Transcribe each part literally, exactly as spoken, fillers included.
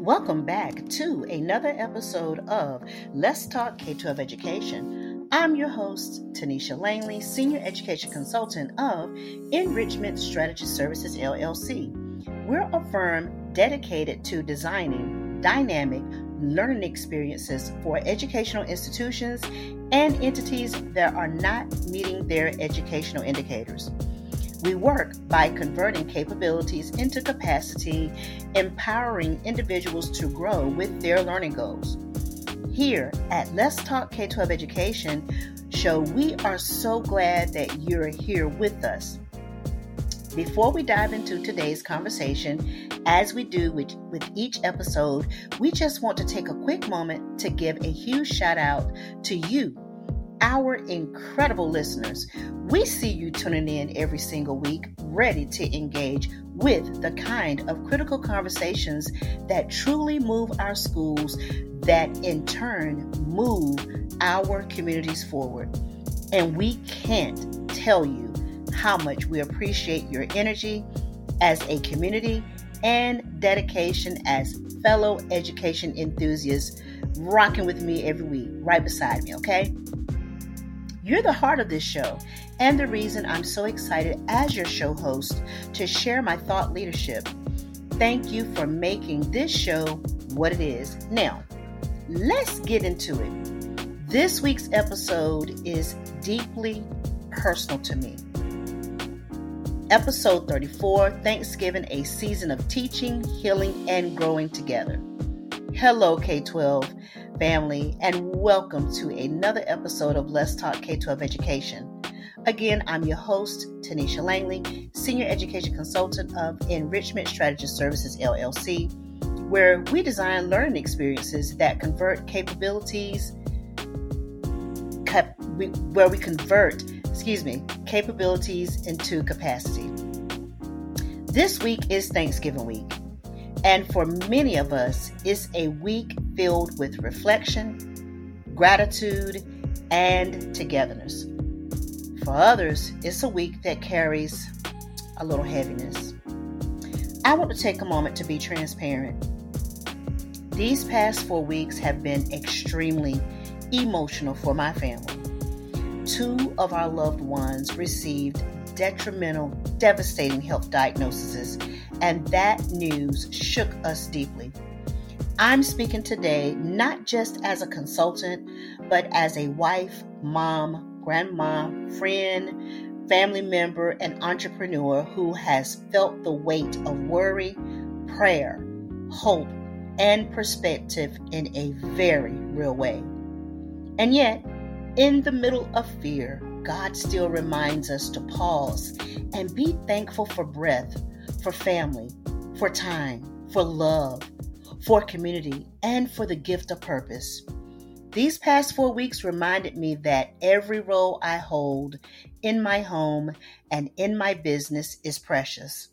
Welcome back to another episode of Let's Talk K twelve Education. I'm your host, Tanisha Langley, Senior Education Consultant of Enrichment Strategy Services, L L C. We're a firm dedicated to designing dynamic learning experiences for educational institutions and entities that are not meeting their educational indicators. We work by converting capabilities into capacity, empowering individuals to grow with their learning goals. Here at Let's Talk K twelve Education Show, we are so glad that you're here with us. Before we dive into today's conversation, as we do with, with each episode, we just want to take a quick moment to give a huge shout out to you, our incredible listeners. We see you tuning in every single week, ready to engage with the kind of critical conversations that truly move our schools, that in turn move our communities forward. And we can't tell you how much we appreciate your energy as a community and dedication as fellow education enthusiasts, rocking with me every week, right beside me, okay? You're the heart of this show and the reason I'm so excited as your show host to share my thought leadership. Thank you for making this show what it is. Now, let's get into it. This week's episode is deeply personal to me. Episode thirty-four, Thanksgiving, a season of teaching, healing, and growing together. Hello, K twelve family, and welcome to another episode of Let's Talk K twelve Education. Again, I'm your host, Tanisha Langley, Senior Education Consultant of Enrichment Strategy Services, L L C, where we design learning experiences that convert capabilities, cap, we, where we convert, excuse me, capabilities into capacity. This week is Thanksgiving week. And for many of us, it's a week filled with reflection, gratitude, and togetherness. For others, it's a week that carries a little heaviness. I want to take a moment to be transparent. These past four weeks have been extremely emotional for my family. Two of our loved ones received detrimental, devastating health diagnoses, and that news shook us deeply. I'm speaking today not just as a consultant, but as a wife, mom, grandma, friend, family member, and entrepreneur who has felt the weight of worry, prayer, hope, and perspective in a very real way. And yet, in the middle of fear, God still reminds us to pause and be thankful for breath, for family, for time, for love, for community, and for the gift of purpose. These past four weeks reminded me that every role I hold in my home and in my business is precious.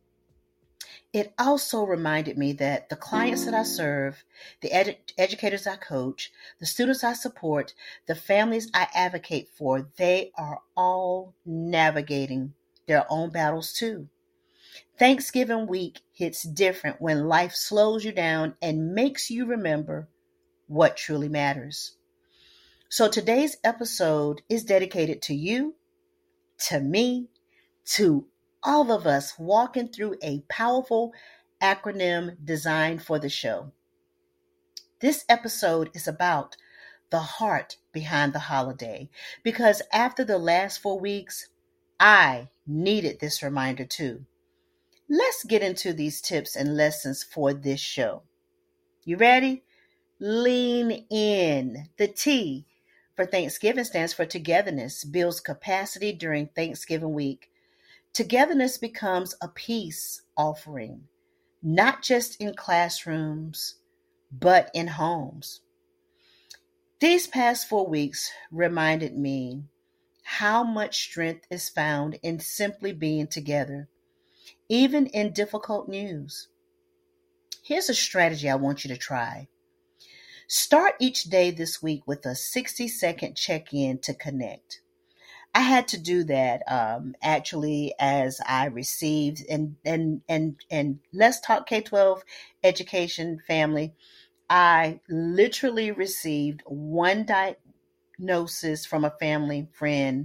It also reminded me that the clients that I serve, the edu- educators I coach, the students I support, the families I advocate for, they are all navigating their own battles too. Thanksgiving week hits different when life slows you down and makes you remember what truly matters. So today's episode is dedicated to you, to me, to all of us walking through a powerful acronym designed for the show. This episode is about the heart behind the holiday, because after the last four weeks, I needed this reminder too. Let's get into these tips and lessons for this show. You ready? Lean in. The T for Thanksgiving stands for togetherness, builds capacity during Thanksgiving week. Togetherness becomes a peace offering, not just in classrooms, but in homes. These past four weeks reminded me how much strength is found in simply being together, even in difficult news. Here's a strategy I want you to try. Start each day this week with a sixty-second check-in to connect. I had to do that um, actually as I received and and and and Let's Talk K twelve Education family. I literally received one diagnosis from a family friend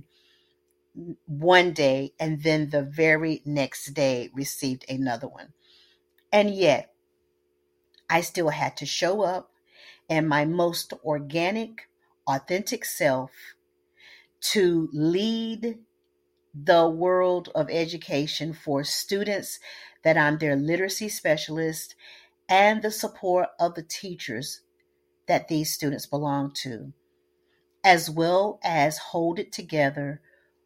one day, and then the very next day received another one. And yet, I still had to show up in my most organic, authentic self to lead the world of education for students, that I'm their literacy specialist, and the support of the teachers that these students belong to, as well as hold it together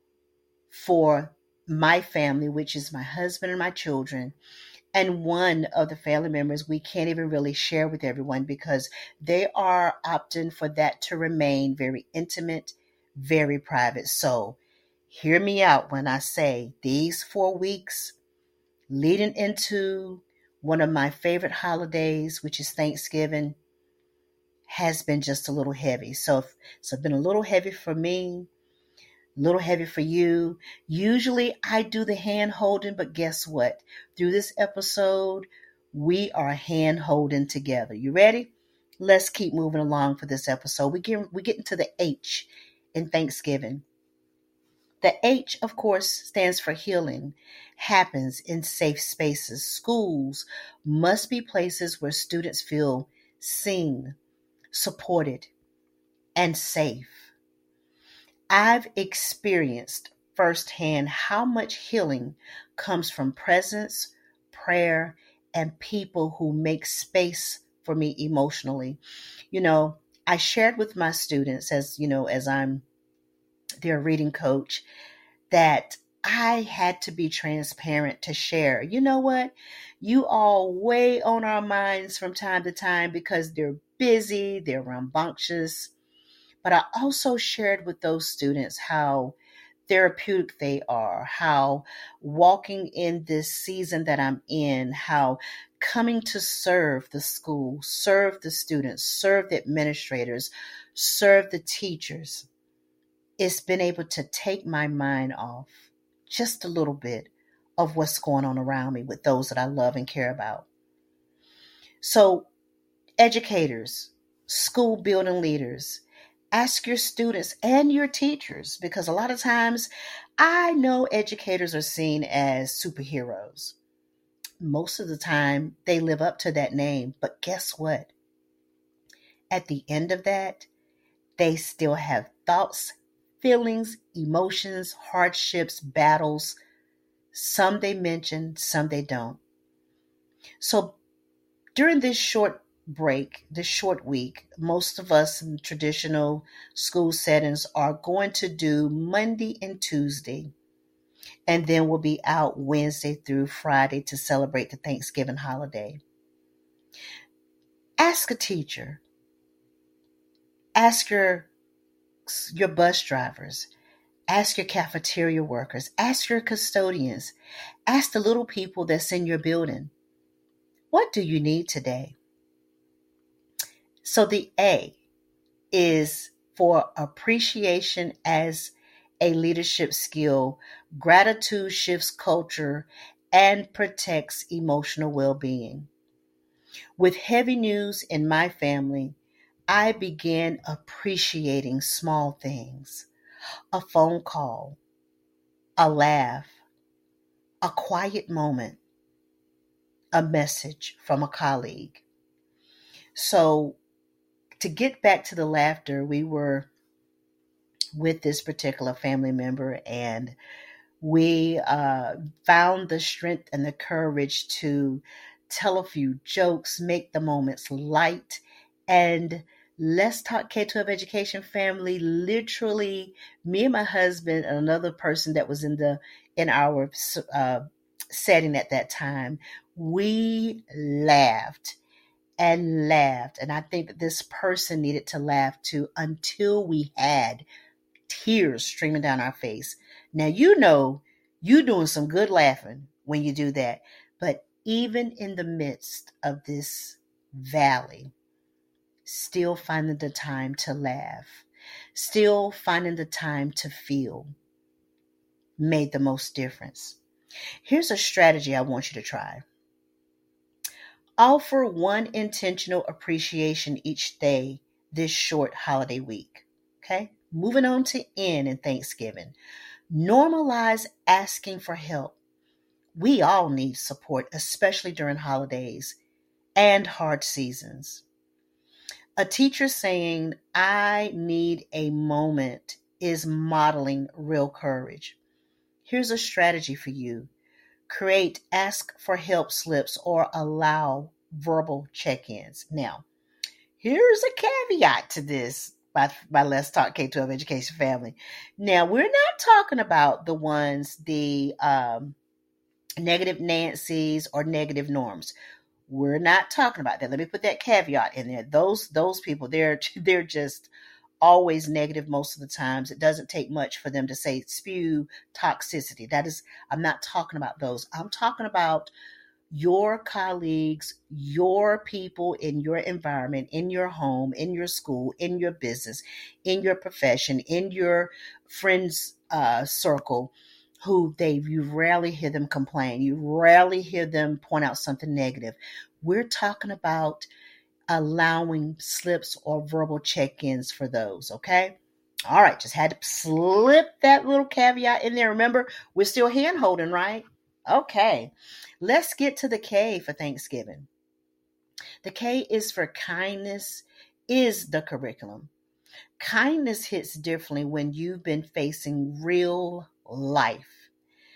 for my family, which is my husband and my children. And one of the family members we can't even really share with everyone because they are opting for that to remain very intimate, very private. So hear me out when I say these four weeks leading into one of my favorite holidays, which is Thanksgiving, has been just a little heavy. So, so it's been a little heavy for me, a little heavy for you. Usually I do the hand holding, but guess what? Through this episode, we are hand holding together. You ready? Let's keep moving along for this episode. We get, we get into the H in Thanksgiving. The H, of course, stands for healing, happens in safe spaces. Schools must be places where students feel seen, supported, and safe. I've experienced firsthand how much healing comes from presence, prayer, and people who make space for me emotionally. You know, I shared with my students, as you know, as I'm their reading coach, that I had to be transparent to share. You know what? You all weigh on our minds from time to time because they're busy, they're rambunctious. But I also shared with those students how therapeutic they are, how walking in this season that I'm in, how coming to serve the school, serve the students, serve the administrators, serve the teachers, it's been able to take my mind off just a little bit of what's going on around me with those that I love and care about. So, educators, school building leaders, ask your students and your teachers, because a lot of times I know educators are seen as superheroes. Most of the time they live up to that name, but guess what? At the end of that, they still have thoughts, feelings, emotions, hardships, battles. Some they mention, some they don't. So during this short break, this short week, most of us in traditional school settings are going to do Monday and Tuesday, and then we'll be out Wednesday through Friday to celebrate the Thanksgiving holiday. Ask a teacher. Ask your your bus drivers, ask your cafeteria workers, ask your custodians, ask the little people that's in your building, what do you need today? So the A is for appreciation as a leadership skill. Gratitude shifts culture and protects emotional well-being. With heavy news in my family, I began appreciating small things. A phone call, a laugh, a quiet moment, a message from a colleague. So, to get back to the laughter, we were with this particular family member, and we uh, found the strength and the courage to tell a few jokes, make the moments light, and Let's Talk K twelve Education family, literally me and my husband and another person that was in the in our uh, setting at that time, we laughed and laughed. And I think that this person needed to laugh too, until we had tears streaming down our face. Now, you know, you doing some good laughing when you do that. But even in the midst of this valley, still finding the time to laugh, still finding the time to feel. made the most difference. Here's a strategy I want you to try. Offer one intentional appreciation each day this short holiday week. Okay? Moving on to N in Thanksgiving. Normalize asking for help. We all need support, especially during holidays and hard seasons. A teacher saying, "I need a moment," is modeling real courage. Here's a strategy for you. Create ask for help slips or allow verbal check-ins. Now, here's a caveat to this by, by Let's Talk K twelve Education family. Now, we're not talking about the ones, the um, negative Nancy's or negative Norms. We're not talking about that. Let me put that caveat in there. Those those people, they're they're just always negative most of the times. It doesn't take much for them to say spew toxicity. That is, I'm not talking about those. I'm talking about your colleagues, your people in your environment, in your home, in your school, in your business, in your profession, in your friends uh, circle, who they you rarely hear them complain. You rarely hear them point out something negative. We're talking about allowing slips or verbal check-ins for those, okay? All right, just had to slip that little caveat in there. Remember, we're still hand-holding, right? Okay, let's get to the K for Thanksgiving. The K is for kindness is the curriculum. Kindness hits differently when you've been facing real life.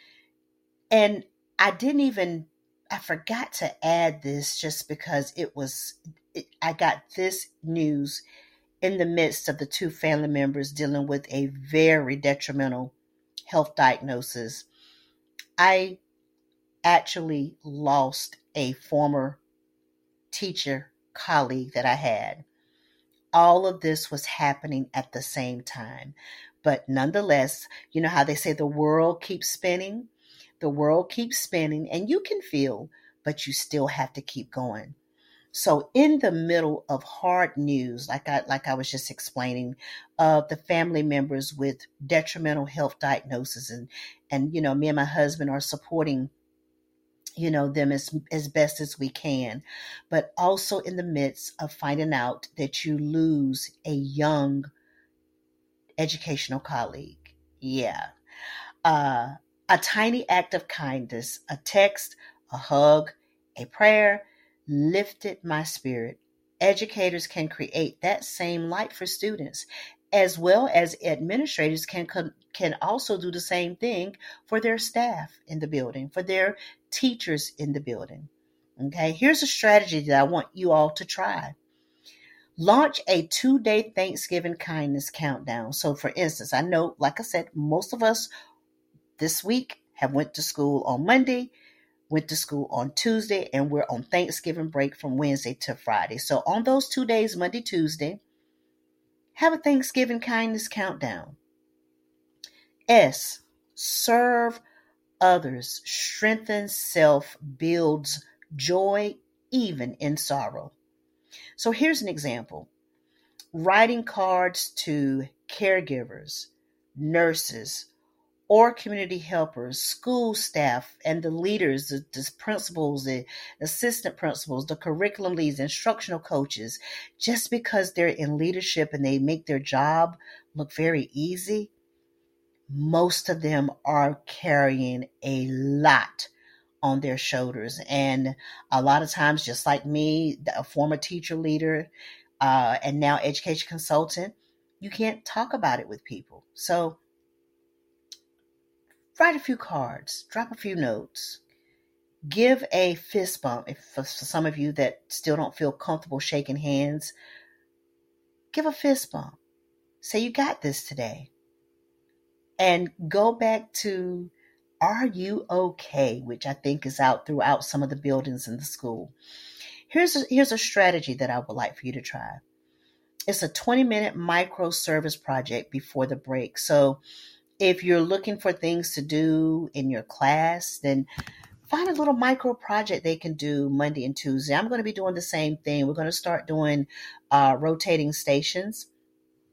And I didn't even, I forgot to add this just because it was, it, I got this news in the midst of the two family members dealing with a very detrimental health diagnosis. I actually lost a former teacher colleague that I had. All of this was happening at the same time. But nonetheless, you know how they say the world keeps spinning? The world keeps spinning and you can feel, but you still have to keep going. So in the middle of hard news, like I like I was just explaining, of uh, the family members with detrimental health diagnoses, and and you know, me and my husband are supporting, you know, them as as best as we can, but also in the midst of finding out that you lose a young educational colleague. Yeah. Uh, a tiny act of kindness, a text, a hug, a prayer, lifted my spirit. Educators can create that same light for students, as well as administrators can can also do the same thing for their staff in the building, for their teachers in the building. Okay, here's a strategy that I want you all to try. Launch a two-day Thanksgiving kindness countdown. So for instance, I know, like I said, most of us this week have went to school on Monday, went to school on Tuesday, and we're on Thanksgiving break from Wednesday to Friday. So on those two days, Monday, Tuesday, have a Thanksgiving kindness countdown. S, serve others, strengthens self, builds joy, even in sorrow. So here's an example. Writing cards to caregivers, nurses, or community helpers, school staff, and the leaders, the, the principals, the assistant principals, the curriculum leads, instructional coaches, just because they're in leadership and they make their job look very easy, most of them are carrying a lot on their shoulders. And a lot of times, just like me, a former teacher leader, uh, and now education consultant, you can't talk about it with people. So write a few cards, drop a few notes, give a fist bump. If for some of you that still don't feel comfortable shaking hands, give a fist bump. Say you got this today. And go back to, are you okay? Which I think is out throughout some of the buildings in the school. Here's a, here's a strategy that I would like for you to try. It's a twenty minute micro service project before the break. So if you're looking for things to do in your class, then find a little micro project they can do Monday and Tuesday. I'm going to be doing the same thing. We're going to start doing uh, rotating stations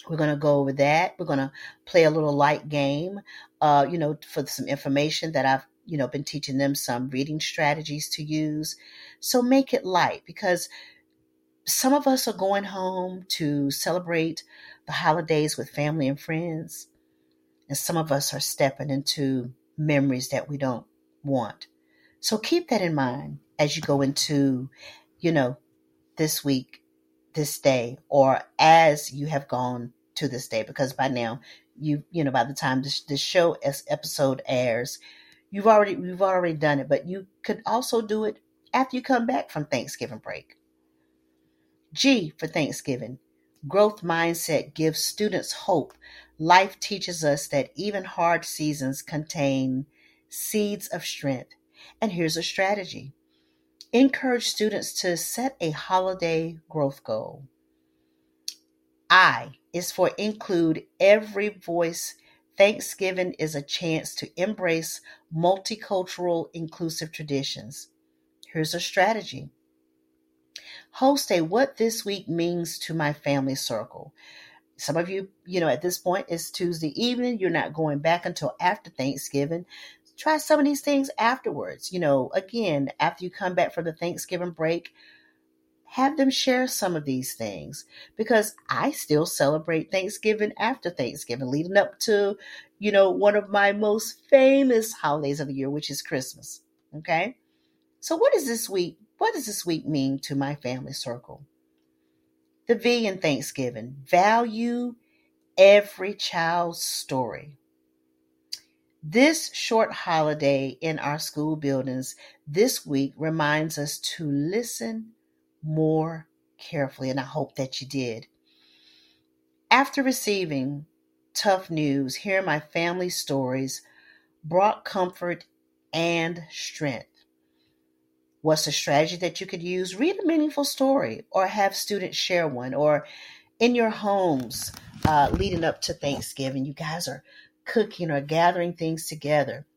We're going to go over that. We're going to play a little light game, uh, you know, for some information that I've, you know, been teaching them some reading strategies to use. So make it light, because some of us are going home to celebrate the holidays with family and friends, and some of us are stepping into memories that we don't want. So keep that in mind as you go into, you know, this week, this day, or as you have gone to this day, because by now, you you know, by the time this, this show as episode airs, you've already you've already done it. But you could also do it after you come back from Thanksgiving break. G for Thanksgiving. Growth mindset gives students hope. Life teaches us that even hard seasons contain seeds of strength. And here's a strategy. Encourage students to set a holiday growth goal. I is for include every voice. Thanksgiving is a chance to embrace multicultural, inclusive traditions. Here's a strategy. Host a what this week means to my family circle. Some of you, you know, at this point, it's Tuesday evening. You're not going back until after Thanksgiving. Try some of these things afterwards. You know, again, after you come back from the Thanksgiving break, have them share some of these things, because I still celebrate Thanksgiving after Thanksgiving, leading up to, you know, one of my most famous holidays of the year, which is Christmas. Okay. So what is this week? What does this week mean to my family circle? The V in Thanksgiving. Value every child's story. This short holiday in our school buildings this week reminds us to listen more carefully, and I hope that you did. After receiving tough news, hearing my family's stories brought comfort and strength. What's a strategy that you could use? Read a meaningful story, or have students share one, or in your homes uh, leading up to Thanksgiving, you guys are cooking or gathering things together.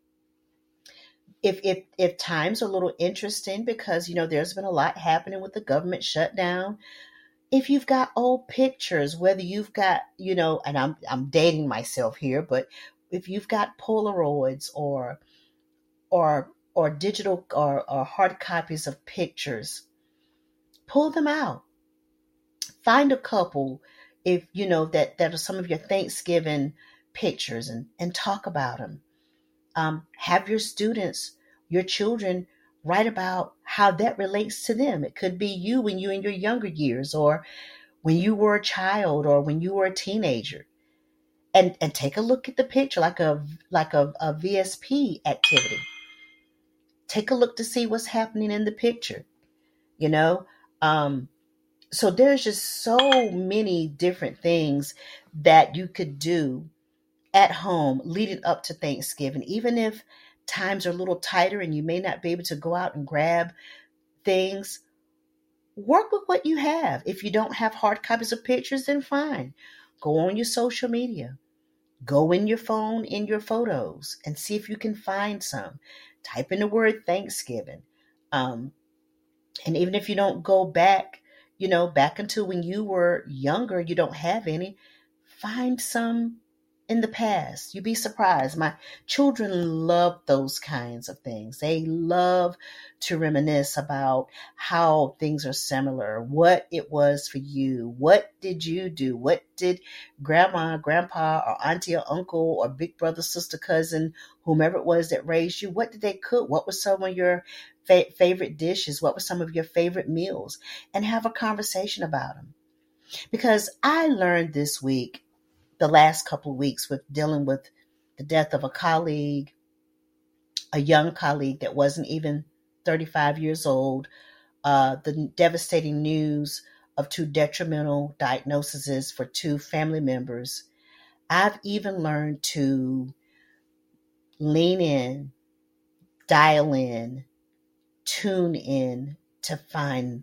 If, if if times are a little interesting, because, you know, there's been a lot happening with the government shutdown, if you've got old pictures, whether you've got, you know, and I'm I'm dating myself here, but if you've got Polaroids or or or digital or, or hard copies of pictures, pull them out. Find a couple, if you know that that are some of your Thanksgiving pictures, and and talk about them. Um, have your students, your children, write about how that relates to them. It could be you when you in your younger years, or when you were a child, or when you were a teenager, and and take a look at the picture, like a like a, a V S P activity. Take a look to see what's happening in the picture. You know, um, so there's just so many different things that you could do at home leading up to Thanksgiving, even if times are a little tighter and you may not be able to go out and grab things. Work with what you have. If you don't have hard copies of pictures, then fine. Go on your social media. Go in your phone, in your photos, and see if you can find some. Type in the word Thanksgiving. Um, and even if you don't go back, you know, back until when you were younger, you don't have any, find some in the past. You'd be surprised. My children love those kinds of things. They love to reminisce about how things are similar, what it was for you. What did you do? What did grandma, grandpa, or auntie or uncle, or big brother, sister, cousin, whomever it was that raised you, what did they cook? What were some of your fa- favorite dishes? What were some of your favorite meals? And have a conversation about them. Because I learned this week, the last couple of weeks, with dealing with the death of a colleague, a young colleague that wasn't even thirty-five years old, uh, the devastating news of two detrimental diagnoses for two family members. I've even learned to lean in, dial in, tune in to find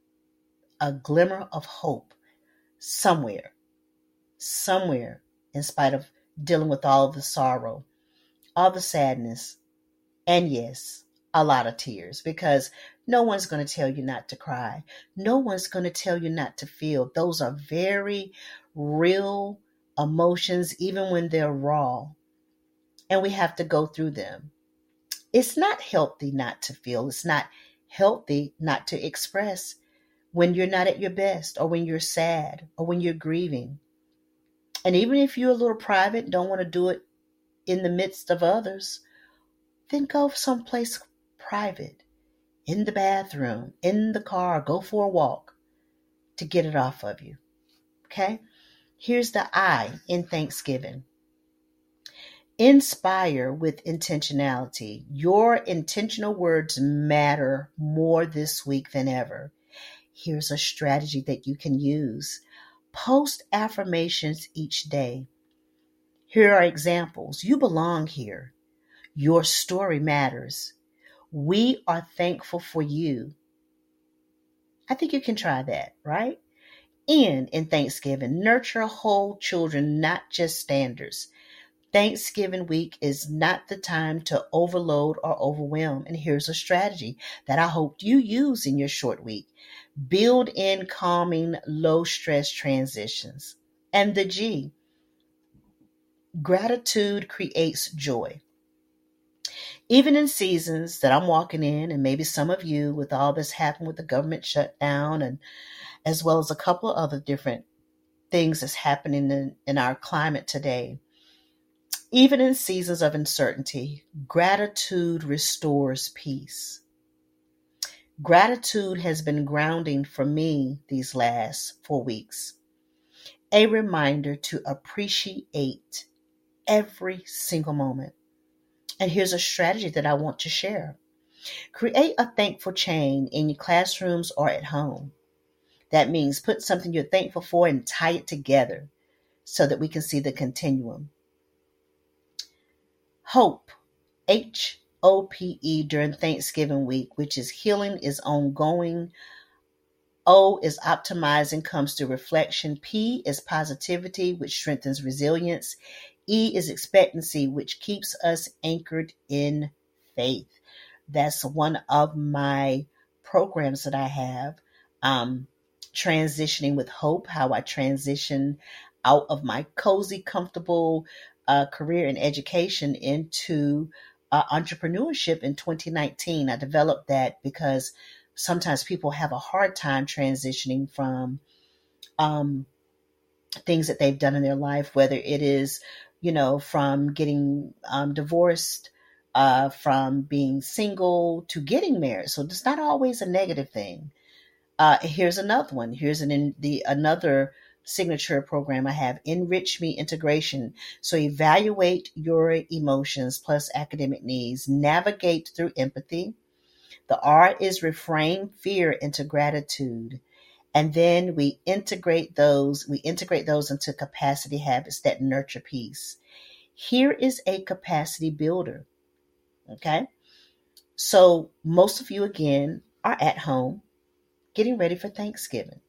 a glimmer of hope somewhere. Somewhere, in spite of dealing with all of the sorrow, all the sadness, and yes, a lot of tears, because No one's going to tell you not to cry. No one's going to tell you not to feel. Those are very real emotions, even when they're raw. And we have to go through them. It's not healthy not to feel. It's not healthy not to express when you're not at your best, or when you're sad, or when you're grieving. And even if you're a little private, don't want to do it in the midst of others, then go someplace private, in the bathroom, in the car, go for a walk to get it off of you. Okay? Here's the I in Thanksgiving. Inspire with intentionality. Your intentional words matter more this week than ever. Here's a strategy that you can use. Post affirmations each day. Here are examples. You belong here. Your story matters. We are thankful for you. I think you can try that, right? N in Thanksgiving. Nurture whole children, not just standards. Thanksgiving week is not the time to overload or overwhelm. And here's a strategy that I hope you use in your short week. Build in calming, low-stress transitions. And the G, gratitude creates joy. Even in seasons that I'm walking in, and maybe some of you, with all this happened with the government shutdown, and as well as a couple of other different things that's happening in, in our climate today, even in seasons of uncertainty, gratitude restores peace. Gratitude has been grounding for me these last four weeks. A reminder to appreciate every single moment. And here's a strategy that I want to share. Create a thankful chain in your classrooms or at home. That means put something you're thankful for and tie it together so that we can see the continuum. Hope, H O P E, during Thanksgiving week, which is healing is ongoing. O is optimizing, comes through reflection. P is positivity, which strengthens resilience. E is expectancy, which keeps us anchored in faith. That's one of my programs that I have. Um, transitioning with hope, how I transition out of my cozy, comfortable uh, career in education into uh, entrepreneurship in twenty nineteen. I developed that because sometimes people have a hard time transitioning from um, things that they've done in their life, whether it is, you know, from getting um, divorced, uh, from being single to getting married. So it's not always a negative thing. Uh, here's another one. Here's an in the another signature program I have, Enrich Me Integration. So evaluate your emotions plus academic needs. Navigate through empathy. The R is reframe fear into gratitude. And then we integrate those, we integrate those into capacity habits that nurture peace. Here is a capacity builder. Okay. So most of you, again, are at home getting ready for Thanksgiving.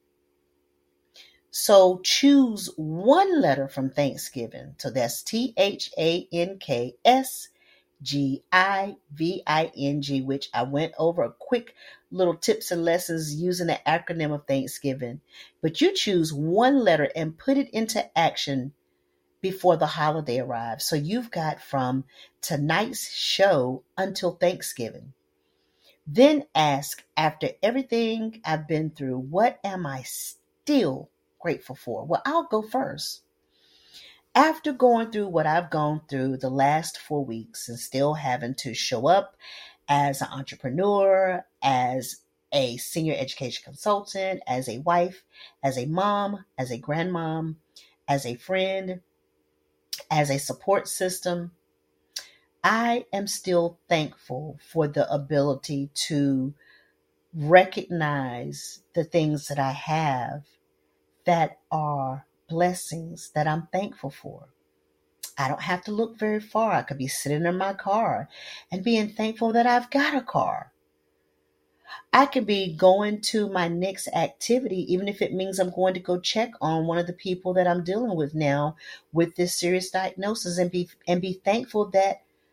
So choose one letter from Thanksgiving. So that's T H A N K S G I V I N G, which I went over a quick little tips and lessons using the acronym of Thanksgiving. But you choose one letter and put it into action before the holiday arrives. So you've got from tonight's show until Thanksgiving. Then ask, after everything I've been through, what am I still grateful for? Well, I'll go first. After going through what I've gone through the last four weeks and still having to show up as an entrepreneur, as a senior education consultant, as a wife, as a mom, as a grandmom, as a friend, as a support system, I am still thankful for the ability to recognize the things that I have that are blessings that I'm thankful for. I don't have to look very far. I could be sitting in my car and being thankful that I've got a car. I could be going to my next activity, even if it means I'm going to go check on one of the people that I'm dealing with now with this serious diagnosis, and be and be thankful that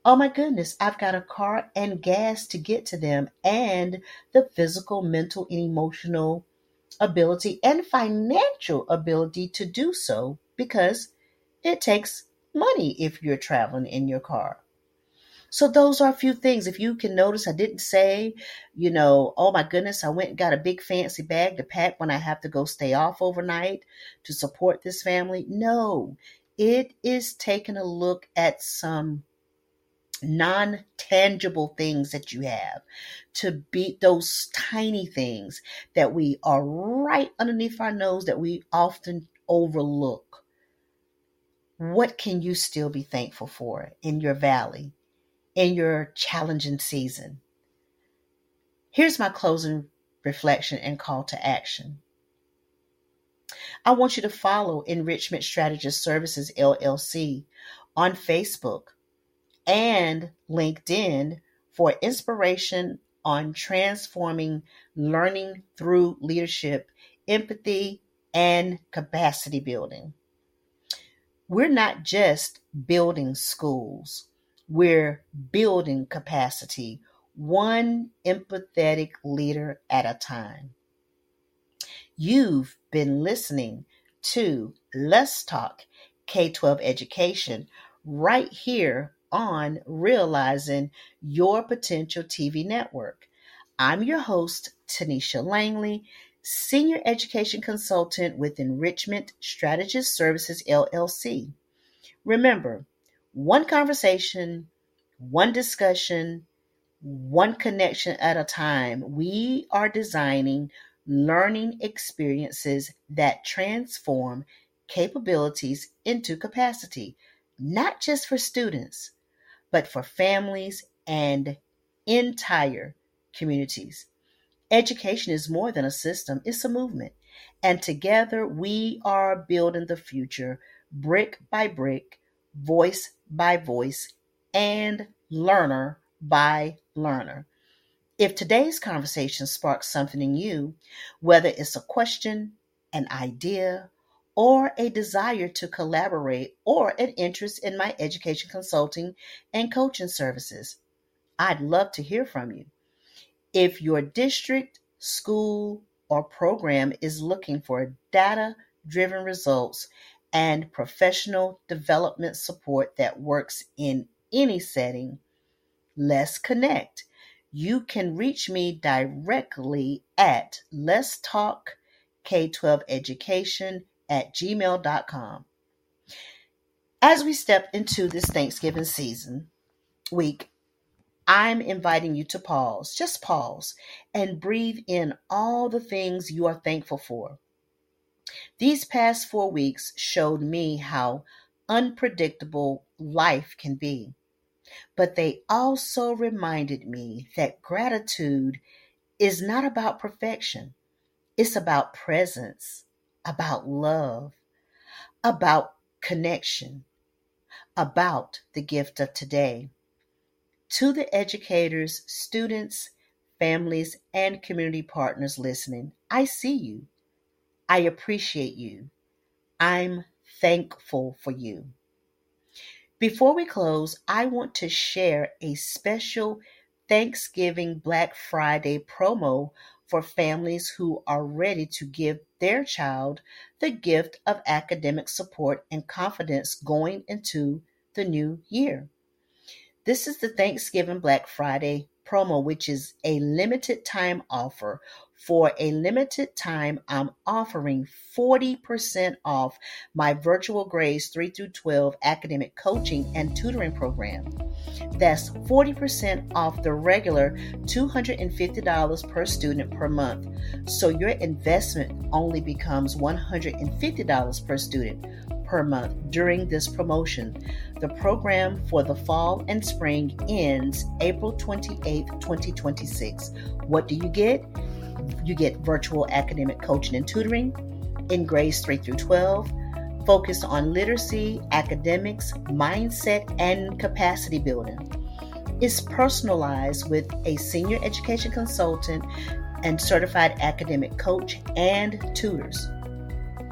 Oh my goodness, I've got a car and gas to get to them, and the physical, mental, and emotional ability and financial ability to do so, because it takes money if you're traveling in your car. So those are a few things. If you can notice, I didn't say, you know, oh my goodness, I went and got a big fancy bag to pack when I have to go stay off overnight to support this family. No, it is taking a look at some non-tangible things that you have, to beat those tiny things that we are right underneath our nose that we often overlook. What can you still be thankful for in your valley, in your challenging season? Here's my closing reflection and call to action. I want you to follow Enrichment Strategist Services, L L C on Facebook and LinkedIn for inspiration on transforming learning through leadership, empathy, and capacity building. We're not just building schools, we're building capacity, one empathetic leader at a time. You've been listening to Let's Talk K twelve Education right here on Realizing Your Potential T V Network. I'm your host, Tanisha Langley, Senior Education Consultant with Enrichment Strategist Services, L L C. Remember, one conversation, one discussion, one connection at a time. We are designing learning experiences that transform capabilities into capacity, not just for students, but for families and entire communities. Education is more than a system, it's a movement. And together we are building the future, brick by brick, voice by voice, and learner by learner. If today's conversation sparks something in you, whether it's a question, an idea, or a desire to collaborate, or an interest in my education consulting and coaching services, I'd love to hear from you. If your district, school, or program is looking for data-driven results and professional development support that works in any setting, let's connect. You can reach me directly at let's talk K twelve education at gmail dot com. As we step into this Thanksgiving season week, I'm inviting you to pause, just pause, and breathe in all the things you are thankful for. These past four weeks showed me how unpredictable life can be, but they also reminded me that gratitude is not about perfection. It's about presence, about love, about connection, about the gift of today. To the educators, students, families, and community partners listening, I see you. I appreciate you. I'm thankful for you. Before we close, I want to share a special Thanksgiving Black Friday promo for families who are ready to give their child the gift of academic support and confidence going into the new year. This is the Thanksgiving Black Friday promo, which is a limited time offer. For a limited time, I'm offering forty percent off my virtual grades three through twelve academic coaching and tutoring program. That's forty percent off the regular two hundred fifty dollars per student per month. So your investment only becomes one hundred fifty dollars per student per month during this promotion. The program for the fall and spring ends April twenty-eighth, twenty twenty-six. What do you get? You get virtual academic coaching and tutoring in grades three through twelve, focused on literacy, academics, mindset, and capacity building. It's personalized with a senior education consultant and certified academic coach and tutors.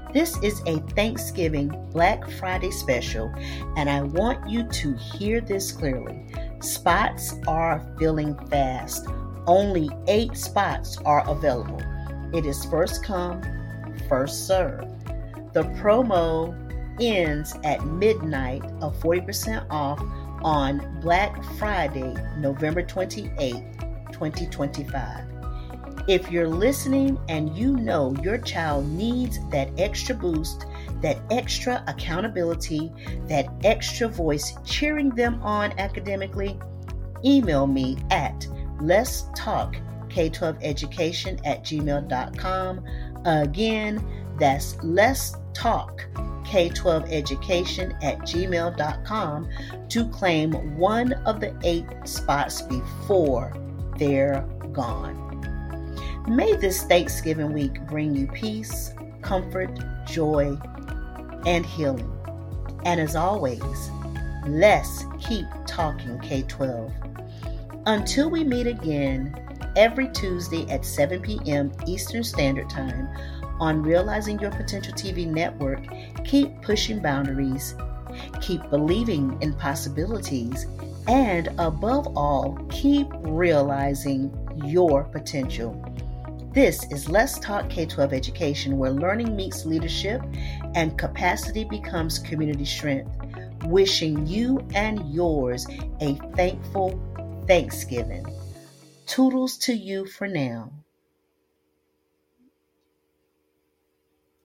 This is a Thanksgiving Black Friday special, and I want you to hear this clearly. Spots are filling fast. Only eight spots are available. It is first come, first serve. The promo ends at midnight of forty percent off on Black Friday, November twenty-eighth, twenty twenty-five. If you're listening and you know your child needs that extra boost, that extra accountability, that extra voice cheering them on academically, email me at let's talk k twelve education at gmail dot com. Again, that's let's talk k twelve education at gmail dot com to claim one of the eight spots before they're gone. May this Thanksgiving week bring you peace, comfort, joy, and healing. And as always, let's keep talking K twelve. Until we meet again every Tuesday at seven p.m. Eastern Standard Time on Realizing Your Potential T V network, keep pushing boundaries, keep believing in possibilities, and above all, keep realizing your potential. This is Let's Talk K twelve Education, where learning meets leadership and capacity becomes community strength. Wishing you and yours a thankful Thanksgiving. Toodles to you for now.